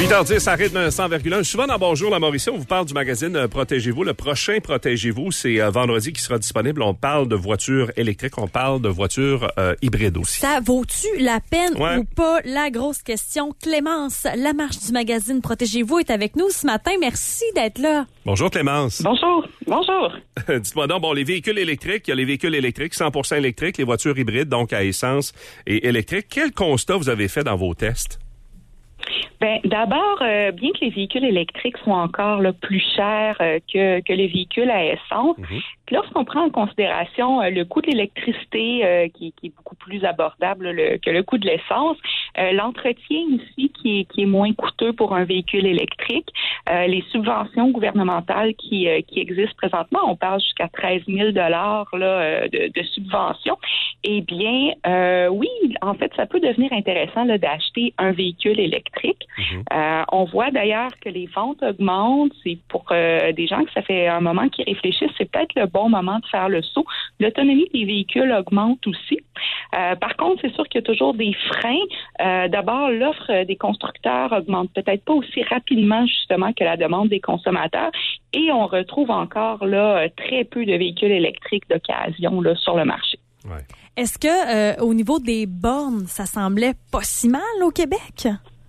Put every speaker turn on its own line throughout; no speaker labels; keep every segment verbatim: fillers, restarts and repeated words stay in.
huit heures dix, à rythme cent virgule un. Souvent dans Bonjour la Mauricie, on vous parle du magazine euh, Protégez-vous. Le prochain Protégez-vous, c'est euh, vendredi qui sera disponible. On parle de voitures électriques, on parle de voitures euh, hybrides aussi.
Ça vaut-tu la peine
ouais.
ou pas? La grosse question. Clémence, la marche du magazine Protégez-vous est avec nous ce matin. Merci d'être là.
Bonjour Clémence.
Bonjour. Bonjour.
Dites-moi donc, bon, les véhicules électriques, il y a les véhicules électriques cent pour cent électriques, les voitures hybrides, donc à essence et électriques. Quel constat vous avez fait dans vos tests?
Ben, d'abord, euh, bien que les véhicules électriques soient encore là, plus chers euh, que, que les véhicules à essence, mm-hmm. lorsqu'on prend en considération euh, le coût de l'électricité euh, qui, qui est beaucoup plus abordable le, que le coût de l'essence, euh, l'entretien ici qui est, qui est moins coûteux pour un véhicule électrique, euh, les subventions gouvernementales qui, euh, qui existent présentement, on parle jusqu'à treize mille dollars là, de, de subventions, eh bien, euh, oui, en fait, ça peut devenir intéressant là, d'acheter un véhicule électrique. Mm-hmm. Euh, on voit d'ailleurs que les ventes augmentent. C'est pour euh, des gens que ça fait un moment qu'ils réfléchissent, c'est peut-être le bon moment de faire le saut. L'autonomie des véhicules augmente aussi. Euh, par contre, c'est sûr qu'il y a toujours des freins. Euh, d'abord, l'offre des constructeurs augmente peut-être pas aussi rapidement justement que la demande des consommateurs. Et on retrouve encore là très peu de véhicules électriques d'occasion là, sur le marché.
Ouais.
Est-ce que euh, au niveau des bornes, ça semblait pas si mal au Québec?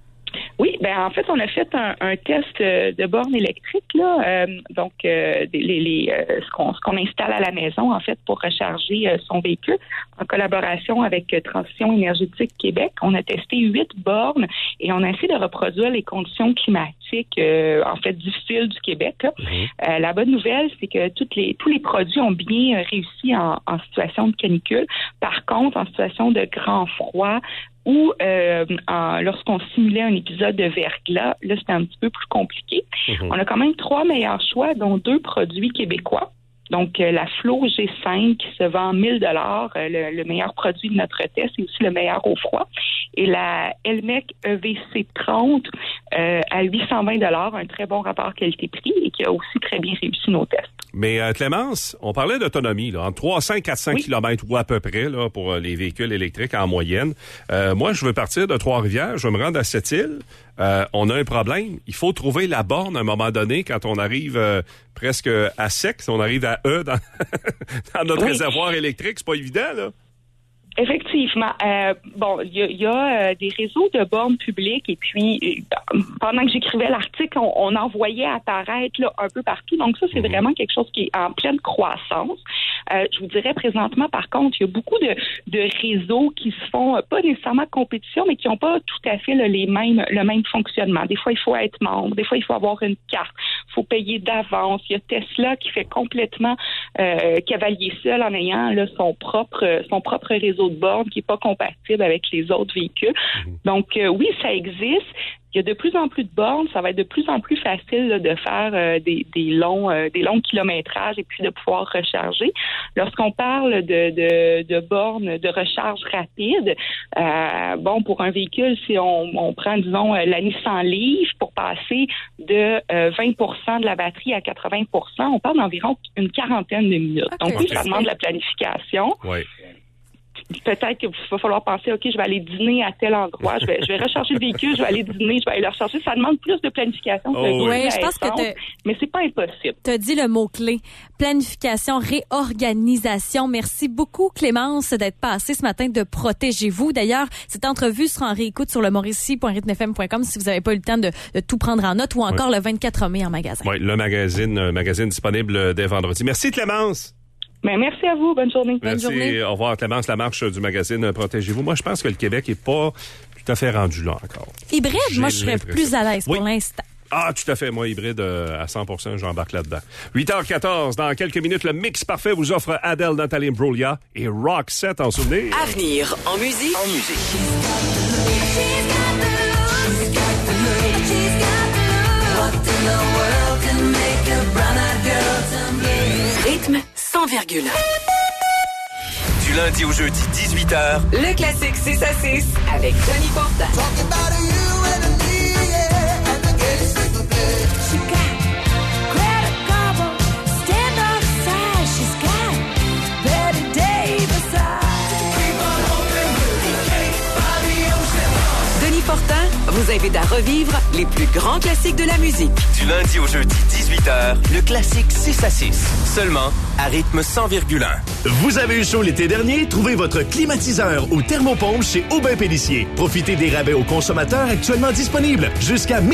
Oui, ben en fait, on a fait un, un test de bornes électriques là, euh, donc euh, les, les euh, ce qu'on ce qu'on installe à la maison en fait pour recharger euh, son véhicule en collaboration avec euh, Transition énergétique Québec. On a testé huit bornes et on a essayé de reproduire les conditions climatiques euh, en fait difficiles du Québec. Là. Mm-hmm. Euh, la bonne nouvelle, c'est que toutes les tous les produits ont bien réussi en, en situation de canicule. Par contre, en situation de grand froid ou euh, en, lorsqu'on simulait un épisode de verglas, là, c'était un petit peu plus compliqué. Mm-hmm. On a quand même trois meilleurs choix, dont deux produits québécois. Donc, euh, la Flo G cinq qui se vend mille dollars, euh, le, le meilleur produit de notre test et aussi le meilleur au froid. Et la Elmec E V C trente euh, à huit cent vingt dollars, un très bon rapport qualité-prix et qui a aussi très bien réussi nos tests.
Mais euh, Clémence, on parlait d'autonomie, là, entre trois cents et quatre cents oui. kilomètres ou à peu près là, pour euh, les véhicules électriques en moyenne. Euh, moi, je veux partir de Trois-Rivières, je veux me rendre à Sept-Îles. Euh, on a un problème. Il faut trouver la borne à un moment donné quand on arrive euh, presque à sec, si on arrive à E dans, dans notre oui. réservoir électrique. C'est pas évident, là.
Effectivement. Euh, bon, il y a, y a euh, des réseaux de bornes publiques et puis euh, pendant que j'écrivais l'article, on, on en voyait apparaître là, un peu partout. Donc ça, c'est mmh. vraiment quelque chose qui est en pleine croissance. Euh, je vous dirais présentement, par contre, il y a beaucoup de, de réseaux qui se font, pas nécessairement compétition, mais qui n'ont pas tout à fait là, les mêmes, le même fonctionnement. Des fois, il faut être membre. Des fois, il faut avoir une carte. Il faut payer d'avance. Il y a Tesla qui fait complètement euh, cavalier seul en ayant là, son propre son propre réseau de bornes qui n'est pas compatible avec les autres véhicules. Mmh. Donc, euh, oui, ça existe. Il y a de plus en plus de bornes. Ça va être de plus en plus facile là, de faire euh, des, des longs euh, des longs kilométrages et puis de pouvoir recharger. Lorsqu'on parle de, de, de bornes de recharge rapide, euh, bon, pour un véhicule, si on, on prend, disons, la Nissan Leaf pour passer de euh, vingt pour cent de la batterie à quatre-vingts pour cent, on parle d'environ une quarantaine de minutes. Okay. Donc, oui, ça demande de la planification.
Oui.
Peut-être qu'il va falloir penser, OK, je vais aller dîner à tel endroit, je vais, je vais recharger le véhicule, je vais aller dîner, je vais aller le recharger. Ça demande plus de planification.
Oh, que oui, je pense que t'as,
mais c'est pas impossible.
Tu as dit le mot-clé. Planification, réorganisation. Merci beaucoup, Clémence, d'être passée ce matin de Protégez-vous. D'ailleurs, cette entrevue sera en réécoute sur le mauricie point rythme f m point com si vous n'avez pas eu le temps de, de tout prendre en note ou encore oui. le vingt-quatre mai en magasin.
Oui, le magazine, euh, magazine disponible dès vendredi. Merci, Clémence.
Ben, merci à vous. Bonne journée.
Merci.
Bonne journée.
Au revoir, Clémence, la marche du magazine Protégez-vous. Moi, je pense que le Québec est pas tout à fait rendu là encore.
Hybride, J'ai moi, je serais plus à l'aise
oui.
pour l'instant.
Ah, tout à fait. Moi, hybride euh, à cent pour cent, j'embarque là-dedans. huit heures quatorze, dans quelques minutes, le mix parfait vous offre Adele, Nathalie Imbruglia et Roxette en souvenir.
Avenir en musique. En musique. Rythme cent virgule un. Du lundi au jeudi, dix-huit heures. Le classique six à six avec Denis Fortin. Denis Fortin, vous invite à revivre les plus grands classiques de la musique.
Du lundi au jeudi, dix-huit heures, le classique six à six. Seulement à rythme cent virgule un.
Vous avez eu chaud l'été dernier? Trouvez votre climatiseur ou thermopompe chez Aubin Pélissier. Profitez des rabais aux consommateurs actuellement disponibles jusqu'à